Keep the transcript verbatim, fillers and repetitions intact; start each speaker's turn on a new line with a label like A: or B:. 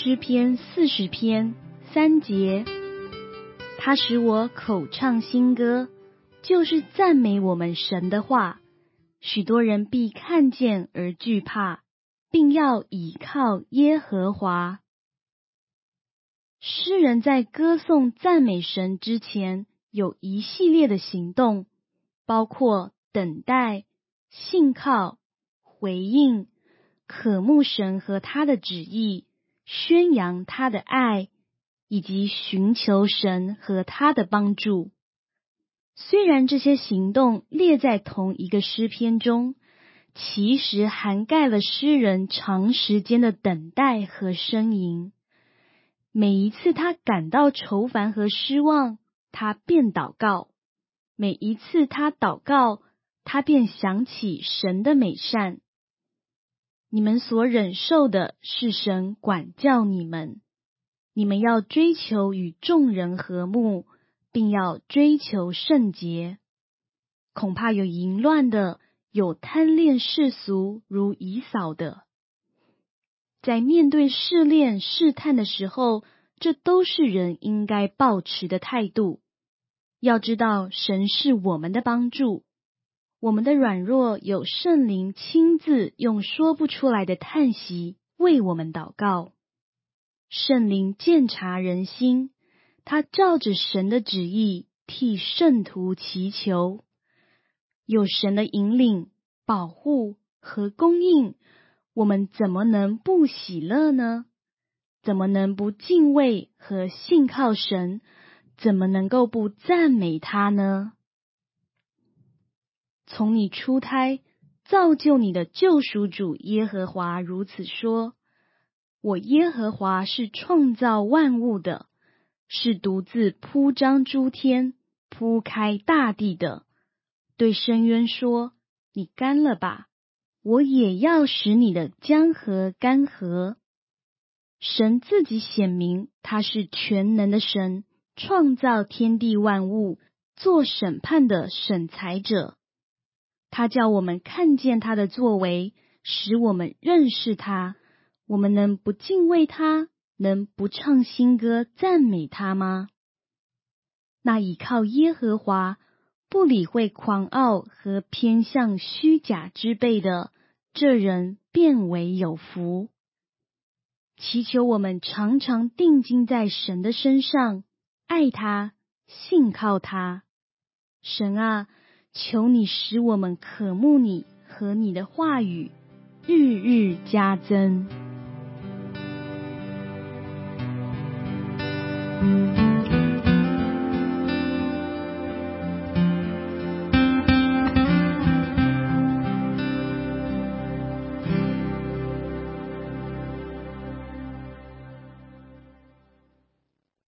A: 诗篇四十篇三节，他使我口唱新歌，就是赞美我们神的话。许多人必看见而惧怕，并要倚靠耶和华。诗人在歌颂赞美神之前，有一系列的行动，包括等待、信靠、回应、渴慕神和他的旨意，宣扬他的爱，以及寻求神和他的帮助。虽然这些行动列在同一个诗篇中，其实涵盖了诗人长时间的等待和呻吟。每一次他感到愁烦和失望，他便祷告；每一次他祷告，他便想起神的美善。你们所忍受的是神管教你们，你们要追求与众人和睦，并要追求圣洁。恐怕有淫乱的，有贪恋世俗如以扫的。在面对试炼试探的时候，这都是人应该抱持的态度。要知道神是我们的帮助，我们的软弱有圣灵亲自用说不出来的叹息为我们祷告。圣灵鉴察人心，他照着神的旨意替圣徒祈求。有神的引领、保护和供应，我们怎么能不喜乐呢？怎么能不敬畏和信靠神？怎么能够不赞美他呢？从你出胎造就你的救赎主耶和华如此说：我耶和华是创造万物的，是独自铺张诸天、铺开大地的。对深渊说：你干了吧，我也要使你的江河干涸。神自己显明他是全能的神，创造天地万物，做审判的审裁者。他叫我们看见他的作为，使我们认识他。我们能不敬畏他，能不唱新歌赞美他吗？那倚靠耶和华，不理会狂傲和偏向虚假之辈的，这人便为有福。祈求我们常常定睛在神的身上，爱他，信靠他。神啊，求你使我们渴慕你和你的话语，日日加增。